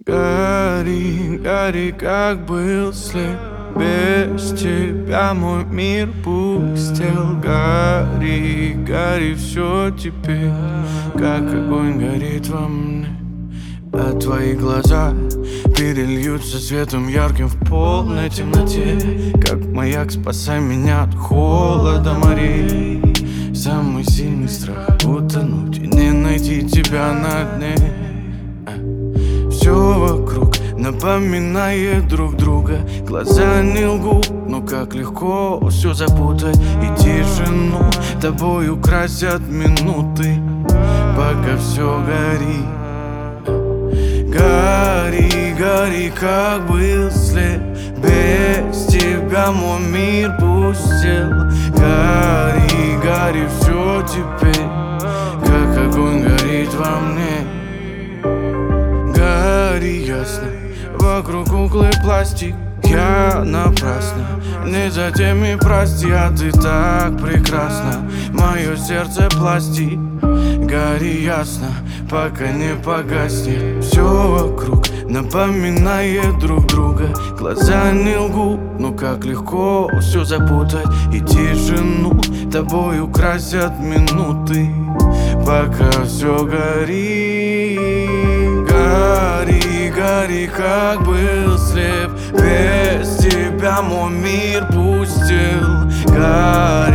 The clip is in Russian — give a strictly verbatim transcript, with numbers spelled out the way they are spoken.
Гори, гори, как был слеп. Без тебя мой мир пустел. Гори, гори, все теперь, как огонь горит во мне. А твои глаза перельются светом ярким в полной темноте. Как маяк, спасай меня от холода морей. Самый сильный страх — утонуть и не найти тебя на дне. Все вокруг напоминает друг друга. Глаза не лгут, но как легко все запутать. И тишину тобой украсят минуты, пока все горит. Гори, гори, как был слеп. Без тебя мой мир пустел. Гори, гори, все теперь, как огонь горит во мне. Гори ясно, вокруг куклы пластик. Я напрасно, не за теми прости, а ты так прекрасна. Мое сердце пластик. Гори ясно, пока не погаснет. Все вокруг напоминает друг друга. Глаза не лгут, но как легко все запутать. И тишину тобой украсят минуты, пока все горит. Гори, гори, как был слеп. Без тебя мой мир пустел. Гори,